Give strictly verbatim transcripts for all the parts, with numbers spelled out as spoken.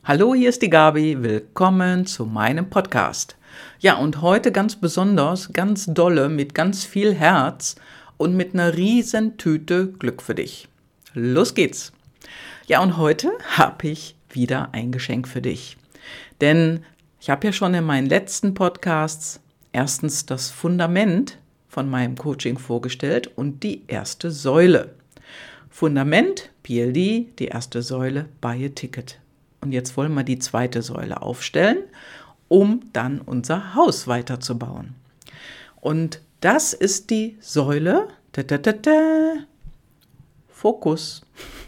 Hallo, hier ist die Gabi. Willkommen zu meinem Podcast. Ja, und heute ganz besonders, ganz dolle, mit ganz viel Herz und mit einer riesen Tüte Glück für dich. Los geht's. Ja, und heute habe ich wieder ein Geschenk für dich. Denn ich habe ja schon in meinen letzten Podcasts erstens das Fundament von meinem Coaching vorgestellt und die erste Säule. Fundament, P L D, die erste Säule, Buy a Ticket. Und jetzt wollen wir die zweite Säule aufstellen, um dann unser Haus weiterzubauen. Und das ist die Säule, da, da, da, da, Fokus.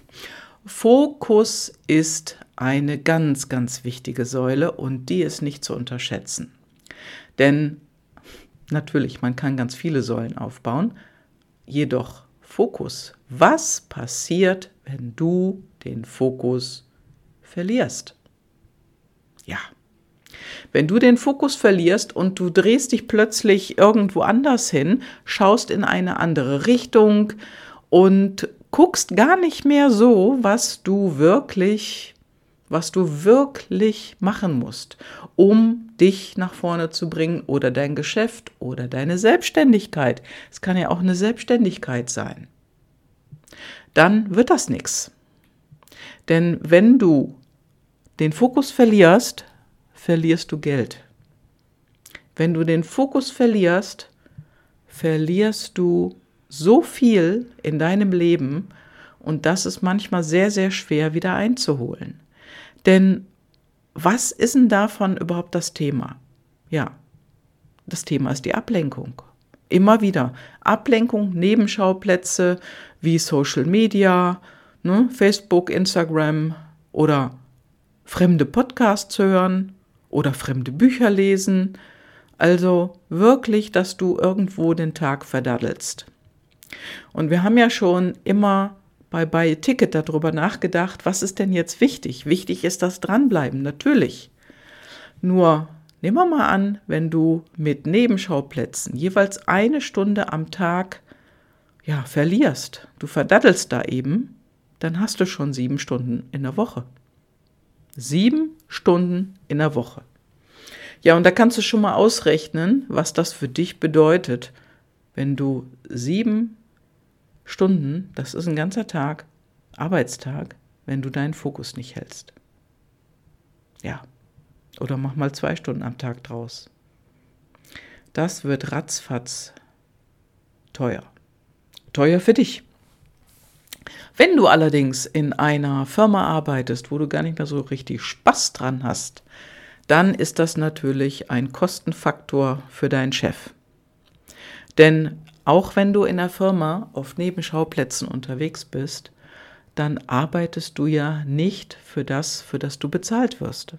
Fokus ist eine ganz, ganz wichtige Säule und die ist nicht zu unterschätzen. Denn natürlich, man kann ganz viele Säulen aufbauen, jedoch Fokus. Was passiert, wenn du den Fokus verlierst? Ja, wenn du den Fokus verlierst und du drehst dich plötzlich irgendwo anders hin, schaust in eine andere Richtung und guckst gar nicht mehr so, was du wirklich, was du wirklich machen musst, um dich nach vorne zu bringen oder dein Geschäft oder deine Selbstständigkeit. Es kann ja auch eine Selbstständigkeit sein. Dann wird das nichts. Denn wenn du den Fokus verlierst, verlierst du Geld. Wenn du den Fokus verlierst, verlierst du so viel in deinem Leben und das ist manchmal sehr, sehr schwer wieder einzuholen. Denn was ist denn davon überhaupt das Thema? Ja, das Thema ist die Ablenkung. Immer wieder Ablenkung, Nebenschauplätze wie Social Media, ne, Facebook, Instagram oder fremde Podcasts hören oder fremde Bücher lesen. Also wirklich, dass du irgendwo den Tag verdaddelst. Und wir haben ja schon immer bei Buy a Ticket darüber nachgedacht, was ist denn jetzt wichtig? Wichtig ist das Dranbleiben, natürlich. Nur nehmen wir mal an, wenn du mit Nebenschauplätzen jeweils eine Stunde am Tag ja, verlierst, du verdaddelst da eben, dann hast du schon sieben Stunden in der Woche. Sieben Stunden in der Woche. Ja, und da kannst du schon mal ausrechnen, was das für dich bedeutet, wenn du sieben Stunden, das ist ein ganzer Tag, Arbeitstag, wenn du deinen Fokus nicht hältst. Ja, oder mach mal zwei Stunden am Tag draus. Das wird ratzfatz teuer. Teuer für dich. Wenn du allerdings in einer Firma arbeitest, wo du gar nicht mehr so richtig Spaß dran hast, dann ist das natürlich ein Kostenfaktor für deinen Chef. Denn auch wenn du in der Firma auf Nebenschauplätzen unterwegs bist, dann arbeitest du ja nicht für das, für das du bezahlt wirst.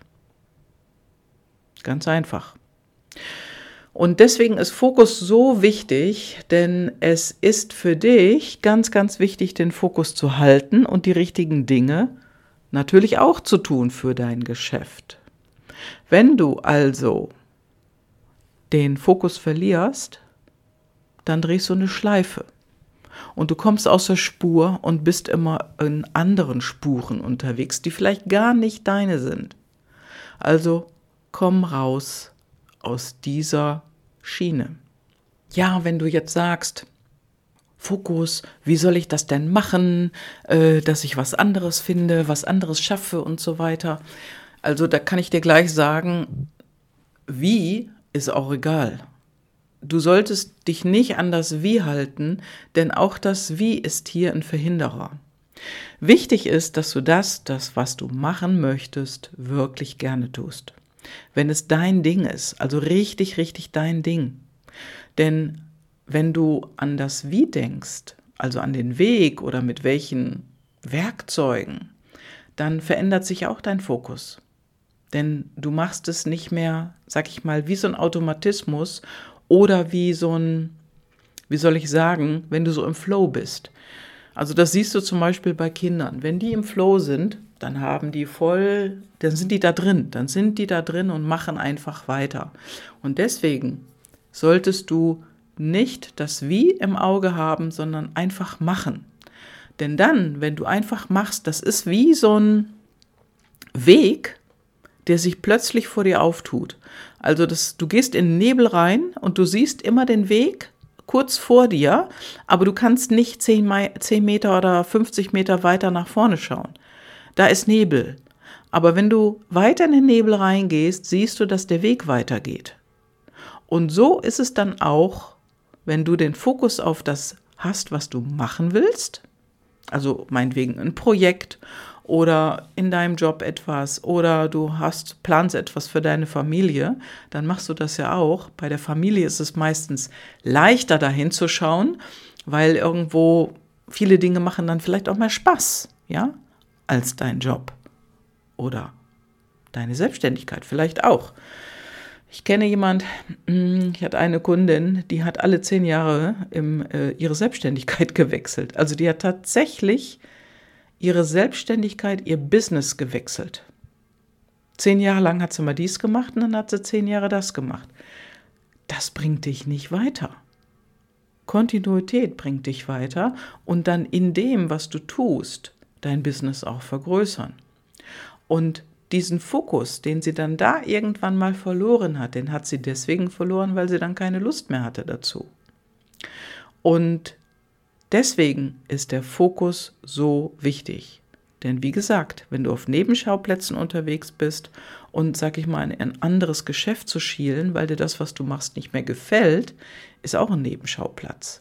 Ganz einfach. Und deswegen ist Fokus so wichtig, denn es ist für dich ganz, ganz wichtig, den Fokus zu halten und die richtigen Dinge natürlich auch zu tun für dein Geschäft. Wenn du also den Fokus verlierst, dann drehst du eine Schleife und du kommst aus der Spur und bist immer in anderen Spuren unterwegs, die vielleicht gar nicht deine sind. Also komm raus aus dieser Schiene. Ja, wenn du jetzt sagst, Fokus, wie soll ich das denn machen, äh, dass ich was anderes finde, was anderes schaffe und so weiter. Also da kann ich dir gleich sagen, wie ist auch egal. Du solltest dich nicht an das Wie halten, denn auch das Wie ist hier ein Verhinderer. Wichtig ist, dass du das, das, was du machen möchtest, wirklich gerne tust. Wenn es dein Ding ist, also richtig, richtig dein Ding. Denn wenn du an das Wie denkst, also an den Weg oder mit welchen Werkzeugen, dann verändert sich auch dein Fokus. Denn du machst es nicht mehr, sag ich mal, wie so ein Automatismus oder wie so ein, wie soll ich sagen, wenn du so im Flow bist. Also das siehst du zum Beispiel bei Kindern. Wenn die im Flow sind, dann haben die voll, dann sind die da drin, dann sind die da drin und machen einfach weiter. Und deswegen solltest du nicht das Wie im Auge haben, sondern einfach machen. Denn dann, wenn du einfach machst, das ist wie so ein Weg, der sich plötzlich vor dir auftut. Also das, du gehst in den Nebel rein und du siehst immer den Weg kurz vor dir, aber du kannst nicht zehn Meter oder fünfzig Meter weiter nach vorne schauen. Da ist Nebel. Aber wenn du weiter in den Nebel reingehst, siehst du, dass der Weg weitergeht. Und so ist es dann auch, wenn du den Fokus auf das hast, was du machen willst, also meinetwegen ein Projekt oder in deinem Job etwas oder du hast, planst etwas für deine Familie, dann machst du das ja auch. Bei der Familie ist es meistens leichter, dahin zu schauen, weil irgendwo viele Dinge machen dann vielleicht auch mehr Spaß, ja, als dein Job oder deine Selbstständigkeit vielleicht auch. Ich kenne jemand, ich hatte eine Kundin, die hat alle zehn Jahre im, äh, ihre Selbstständigkeit gewechselt. Also die hat tatsächlich ihre Selbstständigkeit, ihr Business gewechselt. Zehn Jahre lang hat sie mal dies gemacht und dann hat sie zehn Jahre das gemacht. Das bringt dich nicht weiter. Kontinuität bringt dich weiter und dann in dem, was du tust, dein Business auch vergrößern. Und diesen Fokus, den sie dann da irgendwann mal verloren hat, den hat sie deswegen verloren, weil sie dann keine Lust mehr hatte dazu. Und deswegen ist der Fokus so wichtig. Denn wie gesagt, wenn du auf Nebenschauplätzen unterwegs bist und, sag ich mal, in ein anderes Geschäft zu schielen, weil dir das, was du machst, nicht mehr gefällt, ist auch ein Nebenschauplatz.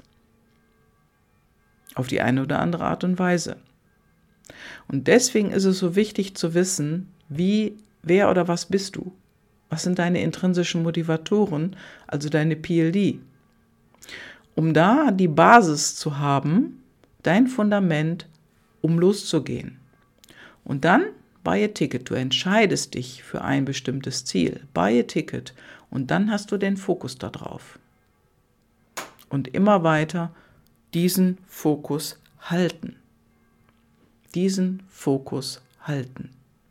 Auf die eine oder andere Art und Weise. Und deswegen ist es so wichtig zu wissen, wie, wer oder was bist du? Was sind deine intrinsischen Motivatoren, also deine P L D? Um da die Basis zu haben, dein Fundament, um loszugehen. Und dann buy a ticket. Du entscheidest dich für ein bestimmtes Ziel. Buy a ticket. Und dann hast du den Fokus da drauf. Und immer weiter diesen Fokus halten. Diesen Fokus halten.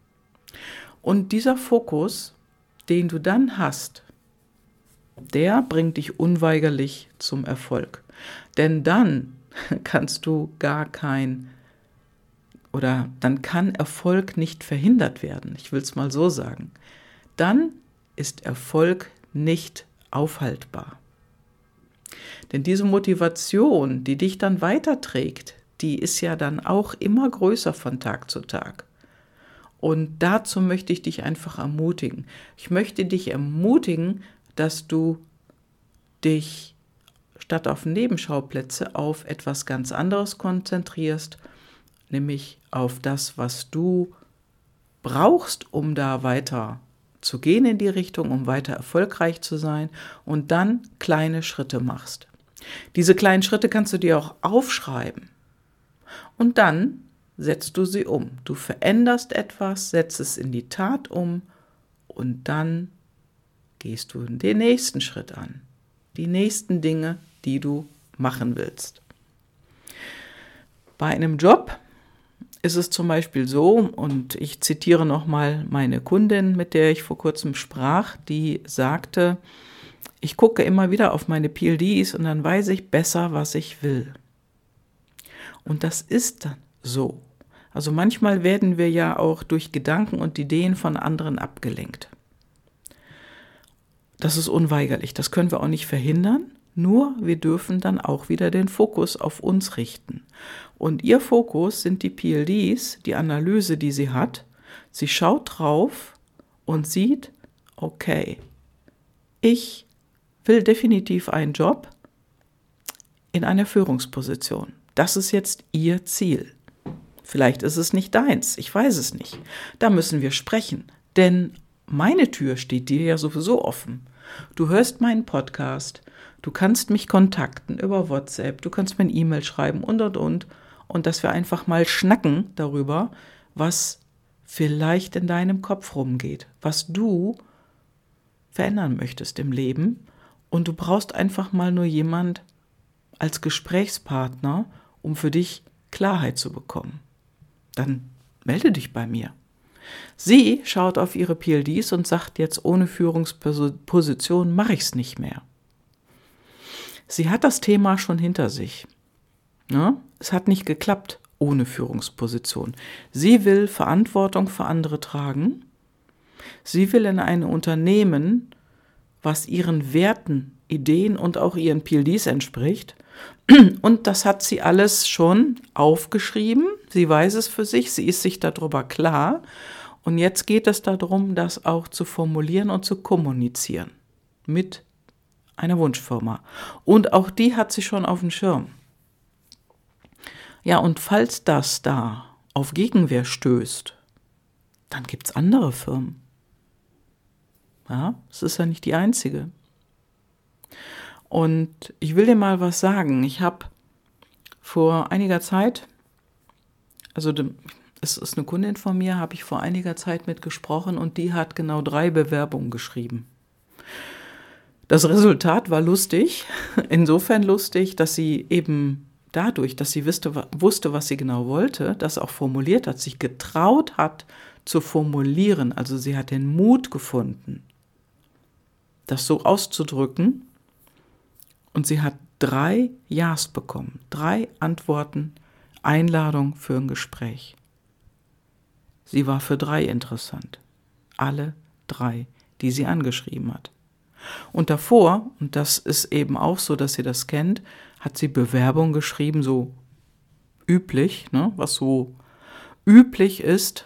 Und dieser Fokus, den du dann hast, der bringt dich unweigerlich zum Erfolg. Denn dann kannst du gar kein, oder dann kann Erfolg nicht verhindert werden. Ich will es mal so sagen. Dann ist Erfolg nicht aufhaltbar. Denn diese Motivation, die dich dann weiterträgt, die ist ja dann auch immer größer von Tag zu Tag. Und dazu möchte ich dich einfach ermutigen. Ich möchte dich ermutigen, dass du dich statt auf Nebenschauplätze auf etwas ganz anderes konzentrierst, nämlich auf das, was du brauchst, um da weiter zu gehen in die Richtung, um weiter erfolgreich zu sein und dann kleine Schritte machst. Diese kleinen Schritte kannst du dir auch aufschreiben und dann setzt du sie um. Du veränderst etwas, setzt es in die Tat um und dann gehst du den nächsten Schritt an. Die nächsten Dinge, die du machen willst. Bei einem Job ist es zum Beispiel so, und ich zitiere nochmal meine Kundin, mit der ich vor kurzem sprach, die sagte, ich gucke immer wieder auf meine P L Ds und dann weiß ich besser, was ich will. Und das ist dann so. Also manchmal werden wir ja auch durch Gedanken und Ideen von anderen abgelenkt. Das ist unweigerlich, das können wir auch nicht verhindern, nur wir dürfen dann auch wieder den Fokus auf uns richten. Und ihr Fokus sind die P L Ds, die Analyse, die sie hat. Sie schaut drauf und sieht, okay, ich will definitiv einen Job in einer Führungsposition. Das ist jetzt ihr Ziel. Vielleicht ist es nicht deins, ich weiß es nicht. Da müssen wir sprechen, denn meine Tür steht dir ja sowieso offen. Du hörst meinen Podcast, du kannst mich kontakten über WhatsApp, du kannst mir eine E-Mail schreiben und, und, und. Und dass wir einfach mal schnacken darüber, was vielleicht in deinem Kopf rumgeht, was du verändern möchtest im Leben. Und du brauchst einfach mal nur jemand als Gesprächspartner, um für dich Klarheit zu bekommen. Dann melde dich bei mir. Sie schaut auf ihre P L Ds und sagt jetzt, ohne Führungsposition mache ich es nicht mehr. Sie hat das Thema schon hinter sich. Ja, es hat nicht geklappt ohne Führungsposition. Sie will Verantwortung für andere tragen Sie will in ein Unternehmen, was ihren Werten, Ideen und auch ihren P L Ds entspricht. Und das hat sie alles schon aufgeschrieben. Sie weiß es für sich, sie ist sich darüber klar. Und jetzt geht es darum, das auch zu formulieren und zu kommunizieren mit einer Wunschfirma. Und auch die hat sie schon auf dem Schirm. Ja, und falls das da auf Gegenwehr stößt, dann gibt es andere Firmen. Ja, es ist ja nicht die einzige. Und ich will dir mal was sagen. Ich habe vor einiger Zeit, also es ist eine Kundin von mir, habe ich vor einiger Zeit mit gesprochen und die hat genau drei Bewerbungen geschrieben. Das Resultat war lustig, insofern lustig, dass sie eben dadurch, dass sie wusste, wusste, was sie genau wollte, das auch formuliert hat, sich getraut hat zu formulieren. Also sie hat den Mut gefunden, das so auszudrücken. Und sie hat drei Ja's bekommen, drei Antworten, Einladung für ein Gespräch. Sie war für drei interessant. Alle drei, die sie angeschrieben hat. Und davor, und das ist eben auch so, dass sie das kennt, hat sie Bewerbung geschrieben, so üblich, ne, was so üblich ist.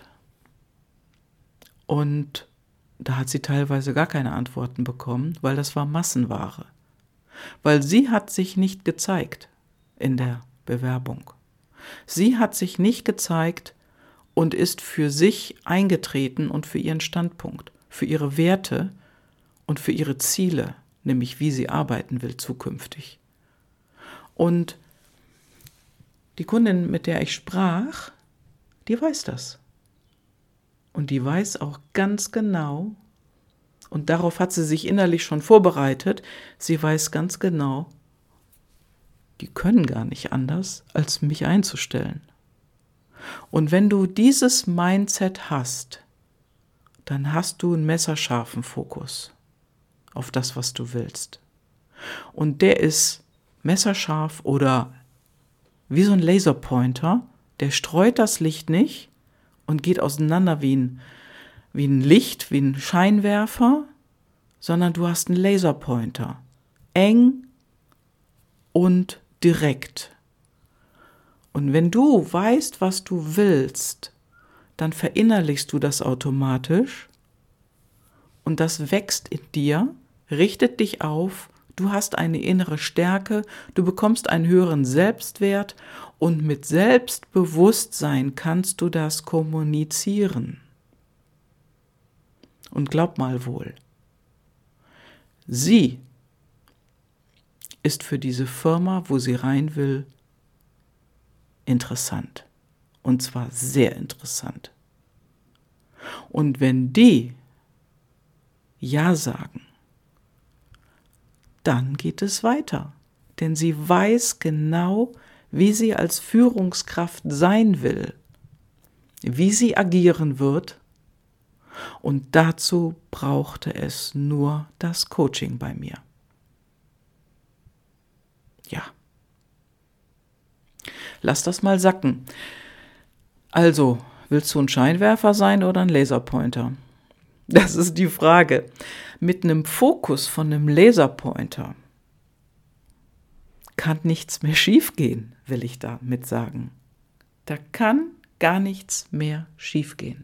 Und da hat sie teilweise gar keine Antworten bekommen, weil das war Massenware. Weil sie hat sich nicht gezeigt in der Bewerbung. Sie hat sich nicht gezeigt und ist für sich eingetreten und für ihren Standpunkt, für ihre Werte und für ihre Ziele, nämlich wie sie arbeiten will zukünftig. Und die Kundin, mit der ich sprach, die weiß das. Und die weiß auch ganz genau, und darauf hat sie sich innerlich schon vorbereitet, sie weiß ganz genau, die können gar nicht anders, als mich einzustellen. Und wenn du dieses Mindset hast, dann hast du einen messerscharfen Fokus auf das, was du willst. Und der ist messerscharf oder wie so ein Laserpointer, der streut das Licht nicht und geht auseinander wie ein, wie ein Licht, wie ein Scheinwerfer, sondern du hast einen Laserpointer. Eng und direkt. Und wenn du weißt, was du willst, dann verinnerlichst du das automatisch und das wächst in dir, richtet dich auf, du hast eine innere Stärke, du bekommst einen höheren Selbstwert und mit Selbstbewusstsein kannst du das kommunizieren. Und glaub mal wohl, sie ist für diese Firma, wo sie rein will, interessant. Und zwar sehr interessant. Und wenn die Ja sagen, dann geht es weiter. Denn sie weiß genau, wie sie als Führungskraft sein will, wie sie agieren wird. Und dazu brauchte es nur das Coaching bei mir. Ja. Lass das mal sacken. Also, willst du ein Scheinwerfer sein oder ein Laserpointer? Das ist die Frage. Mit einem Fokus von einem Laserpointer kann nichts mehr schiefgehen, will ich damit sagen. Da kann gar nichts mehr schiefgehen.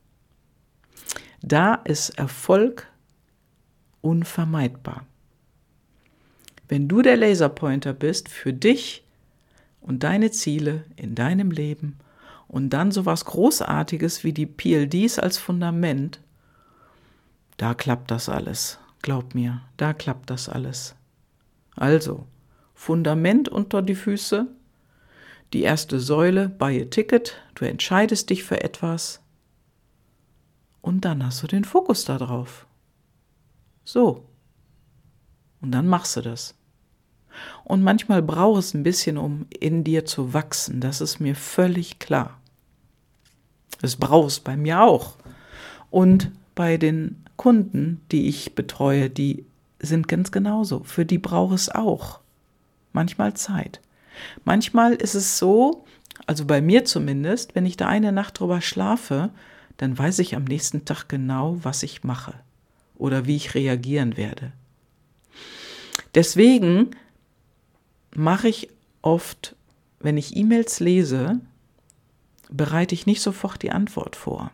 Da ist Erfolg unvermeidbar. Wenn du der Laserpointer bist für dich und deine Ziele in deinem Leben und dann sowas Großartiges wie die P L Ds als Fundament, da klappt das alles. Glaub mir, da klappt das alles. Also, Fundament unter die Füße, die erste Säule, buy a ticket, du entscheidest dich für etwas und dann hast du den Fokus da drauf. So. Und dann machst du das. Und manchmal braucht es ein bisschen, um in dir zu wachsen. Das ist mir völlig klar. Das braucht es bei mir auch. Und bei den Kunden, die ich betreue, die sind ganz genauso. Für die braucht es auch manchmal Zeit. Manchmal ist es so, also bei mir zumindest, wenn ich da eine Nacht drüber schlafe, dann weiß ich am nächsten Tag genau, was ich mache oder wie ich reagieren werde. Deswegen mache ich oft, wenn ich E-Mails lese, bereite ich nicht sofort die Antwort vor.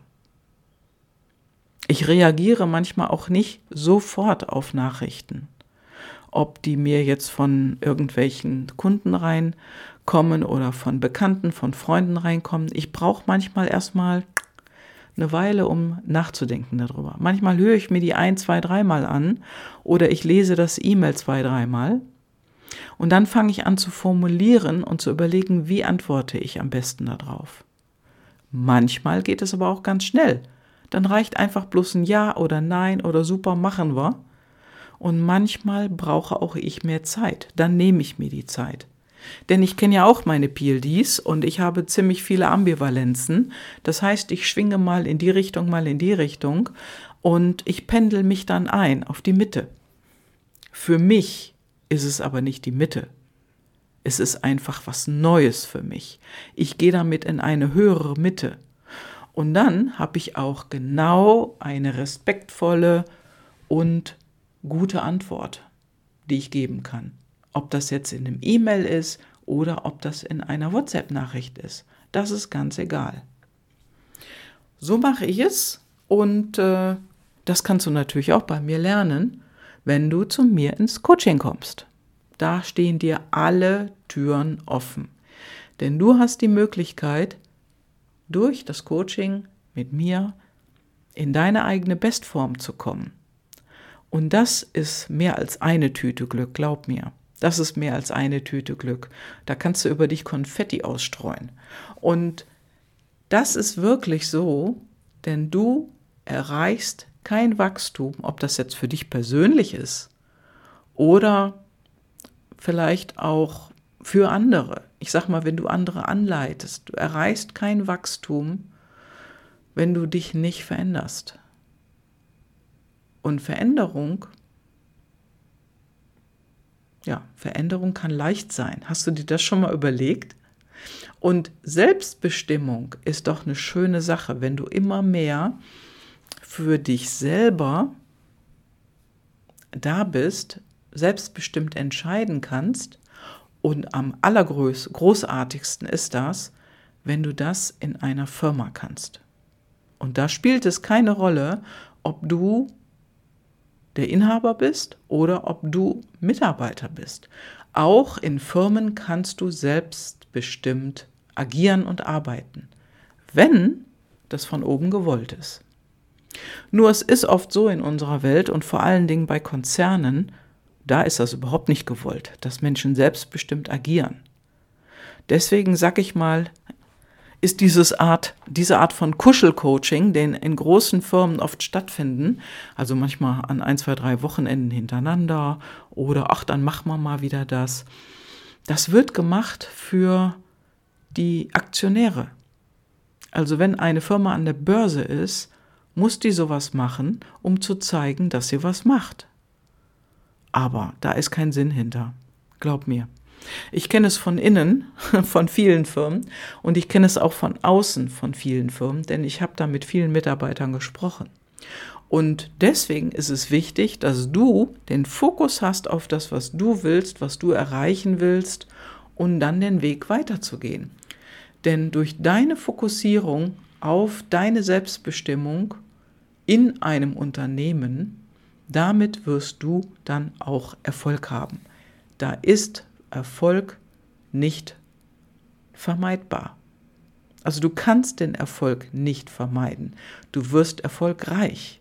Ich reagiere manchmal auch nicht sofort auf Nachrichten. Ob die mir jetzt von irgendwelchen Kunden reinkommen oder von Bekannten, von Freunden reinkommen. Ich brauche manchmal erstmal eine Weile, um nachzudenken darüber. Manchmal höre ich mir die ein, zwei, dreimal an oder ich lese das E-Mail zwei, dreimal und dann fange ich an zu formulieren und zu überlegen, wie antworte ich am besten darauf. Manchmal geht es aber auch ganz schnell. Dann reicht einfach bloß ein Ja oder Nein oder super, machen wir. Und manchmal brauche auch ich mehr Zeit. Dann nehme ich mir die Zeit. Denn ich kenne ja auch meine P L Ds und ich habe ziemlich viele Ambivalenzen. Das heißt, ich schwinge mal in die Richtung, mal in die Richtung und ich pendel mich dann ein auf die Mitte. Für mich ist es aber nicht die Mitte. Es ist einfach was Neues für mich. Ich gehe damit in eine höhere Mitte. Und dann habe ich auch genau eine respektvolle und gute Antwort, die ich geben kann. Ob das jetzt in einem E-Mail ist oder ob das in einer WhatsApp-Nachricht ist. Das ist ganz egal. So mache ich es und äh, das kannst du natürlich auch bei mir lernen, wenn du zu mir ins Coaching kommst. Da stehen dir alle Türen offen. Denn du hast die Möglichkeit, durch das Coaching mit mir in deine eigene Bestform zu kommen. Und das ist mehr als eine Tüte Glück, glaub mir. Das ist mehr als eine Tüte Glück. Da kannst du über dich Konfetti ausstreuen. Und das ist wirklich so, denn du erreichst kein Wachstum, ob das jetzt für dich persönlich ist oder vielleicht auch für andere. Ich sag mal, wenn du andere anleitest, du erreichst kein Wachstum, wenn du dich nicht veränderst. Und Veränderung, ja, Veränderung kann leicht sein. Hast du dir das schon mal überlegt? Und Selbstbestimmung ist doch eine schöne Sache, wenn du immer mehr für dich selber da bist, selbstbestimmt entscheiden kannst. Und am allergroßartigsten ist das, wenn du das in einer Firma kannst. Und da spielt es keine Rolle, ob du der Inhaber bist oder ob du Mitarbeiter bist. Auch in Firmen kannst du selbstbestimmt agieren und arbeiten, wenn das von oben gewollt ist. Nur es ist oft so in unserer Welt und vor allen Dingen bei Konzernen, da ist das überhaupt nicht gewollt, dass Menschen selbstbestimmt agieren. Deswegen sag ich mal, ist dieses Art, diese Art von Kuschelcoaching, den in großen Firmen oft stattfinden, also manchmal an ein, zwei, drei Wochenenden hintereinander oder ach, dann machen wir mal wieder das. Das wird gemacht für die Aktionäre. Also wenn eine Firma an der Börse ist, muss die sowas machen, um zu zeigen, dass sie was macht. Aber da ist kein Sinn hinter. Glaub mir. Ich kenne es von innen, von vielen Firmen und ich kenne es auch von außen von vielen Firmen, denn ich habe da mit vielen Mitarbeitern gesprochen. Und deswegen ist es wichtig, dass du den Fokus hast auf das, was du willst, was du erreichen willst und dann den Weg weiterzugehen. Denn durch deine Fokussierung auf deine Selbstbestimmung in einem Unternehmen, damit wirst du dann auch Erfolg haben. Da ist Erfolg nicht vermeidbar. Also du kannst den Erfolg nicht vermeiden. Du wirst erfolgreich.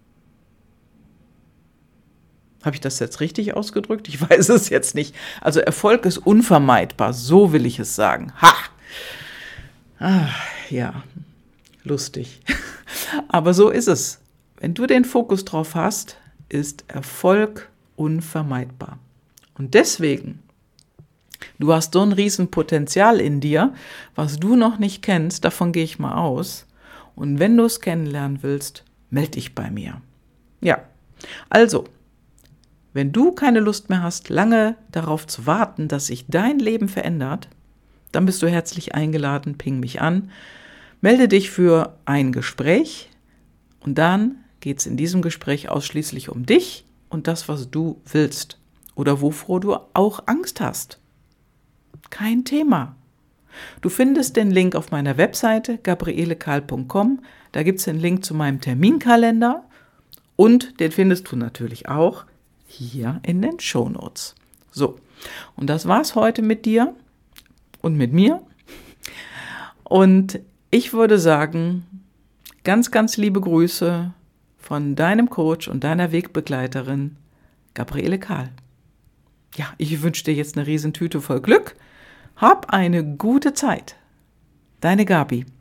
Habe ich das jetzt richtig ausgedrückt? Ich weiß es jetzt nicht. Also Erfolg ist unvermeidbar, so will ich es sagen. Ha! Ah, ja, lustig. Aber so ist es. Wenn du den Fokus drauf hast, ist Erfolg unvermeidbar. Und deswegen, du hast so ein Riesenpotenzial in dir, was du noch nicht kennst, davon gehe ich mal aus. Und wenn du es kennenlernen willst, melde dich bei mir. Ja, also, wenn du keine Lust mehr hast, lange darauf zu warten, dass sich dein Leben verändert, dann bist du herzlich eingeladen, ping mich an. Melde dich für ein Gespräch und dann geht es in diesem Gespräch ausschließlich um dich und das, was du willst oder wovor du auch Angst hast. Kein Thema. Du findest den Link auf meiner Webseite gabriele kahl punkt com. Da gibt es den Link zu meinem Terminkalender und den findest du natürlich auch hier in den Shownotes. So, und das war's heute mit dir und mit mir. Und ich würde sagen, ganz, ganz liebe Grüße von deinem Coach und deiner Wegbegleiterin Gabriele Kahl. Ja, ich wünsche dir jetzt eine Riesentüte voll Glück. Hab eine gute Zeit. Deine Gabi.